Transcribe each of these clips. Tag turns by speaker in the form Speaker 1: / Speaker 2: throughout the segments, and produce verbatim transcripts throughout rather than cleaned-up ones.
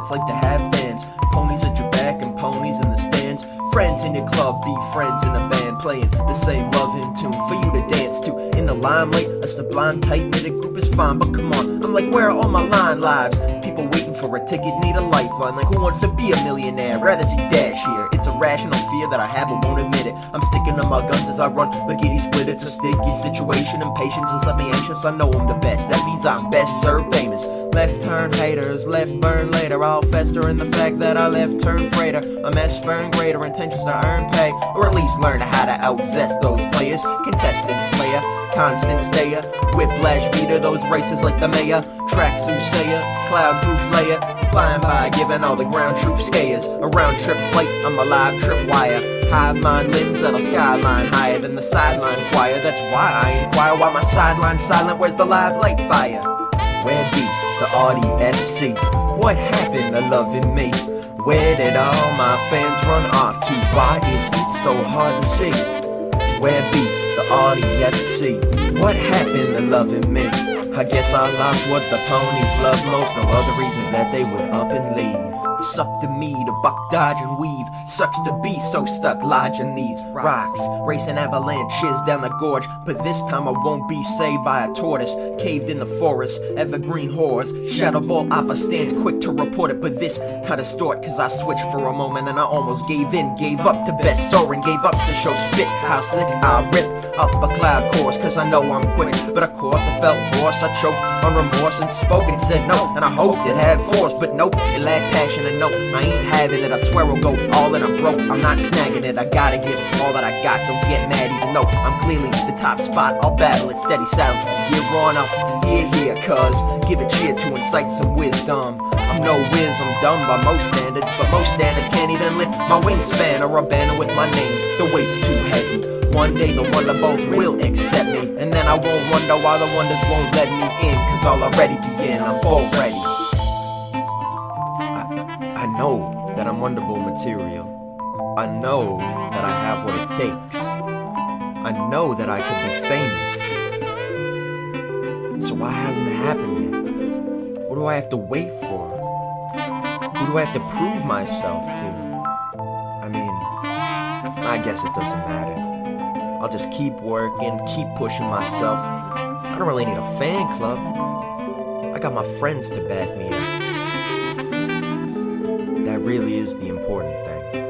Speaker 1: it's like to have bands. Ponies at your back and ponies in the stands. Friends in your club, be friends in a band, playing the same loving tune for you to dance to. In the limelight, a sublime tight-knitted group is fine, but come on, I'm like, where are all my line lives? People waiting for a ticket, need a lifeline. Like, who wants to be a millionaire? Rather see Dash here. It's a rational fear that I have, but won't admit it. I'm sticking to my guns as I run. Lickety split, it's a sticky situation. Impatience has left me anxious. I know I'm the best. That means I'm best served famous. Left turn haters, left burn later. I'll fester in the fact that I left turn freighter. I'm S-burn greater, intentions to earn pay, or at least learn how to out-zest those players. Contestant slayer, constant stayer. Whiplash Vita, those races like the mayor. Tracksuit sayer, cloud-proof layer. Flying by, giving all the ground troop scayers a round-trip flight, I'm a live trip wire. Hive mind limbs that'll skyline higher than the sideline choir. That's why I inquire why my sideline's silent. Where's the live light fire? Where be the R D F C? What happened to loving me? Where did all my fans run off to? Why is it so hard to see? Where be the R D F C? What happened to loving me? I guess I lost what the ponies love most. No other reason that they would up and leave. It's up to me to buck, dodge, and weave. Sucks to be so stuck lodging these rocks. Racing avalanches down the gorge, but this time I won't be saved by a tortoise. Caved in the forest, evergreen whores. Shadow ball alpha stands quick to report it, but this had to distort, cause I switched for a moment and I almost gave in. Gave up to best soaring, gave up to show spit. How slick I rip up a cloud course, cause I know I'm quick. But of course I felt hoarse, I choked on remorse and spoke and said no. And I hoped it had force, but nope, it lacked passion. And no, I ain't having it, I swear I'll go all in, I'm broke, I'm not snagging it. I gotta give all that I got, don't get mad even though I'm clearly the top spot. I'll battle it, steady silence from here on up. Here, here, cuz, give a cheer to incite some wisdom. I'm no whiz, I'm dumb by most standards, but most standards can't even lift my wingspan or a banner with my name. The weight's too heavy. One day the wonder balls will accept me, and then I won't wonder why the wonders won't let me in, cause I'll already be in, I'm already. I, I know that I'm wonderful material. I know that I have what it takes. I know that I could be famous. So why hasn't it happened yet? What do I have to wait for? Who do I have to prove myself to? I mean, I guess it doesn't matter. I'll just keep working, keep pushing myself. I don't really need a fan club. I got my friends to back me up. That really is the important thing.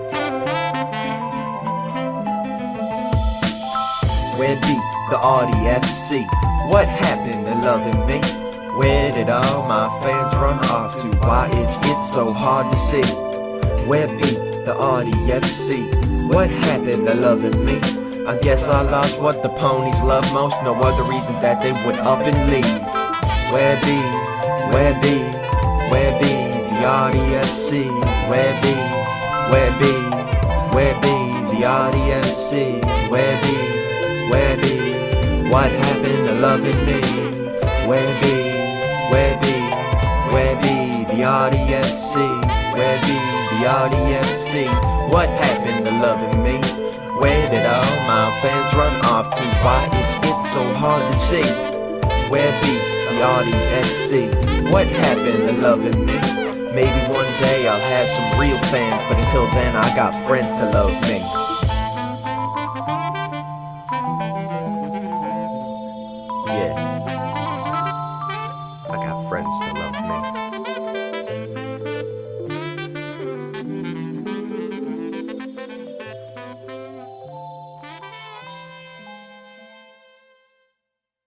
Speaker 1: Where be the R D F C? What happened to loving me? Where did all my fans run off to? Why is it so hard to see? Where be the R D F C? What happened to loving me? I guess I lost what the ponies love most. No other reason that they would up and leave. Where be, where be, where be the R D F C? Where be, where be, where be the R D F C? Where be, where be, what happened to loving me? Where be, where be, where be the R D F C? Where be the R D F C? What happened to loving me? Where did all my fans run off to? Why is it so hard to see? Where be the R D F C? What happened to loving me? Maybe one day I'll have some real fans, but until then I got friends to love me. Yeah.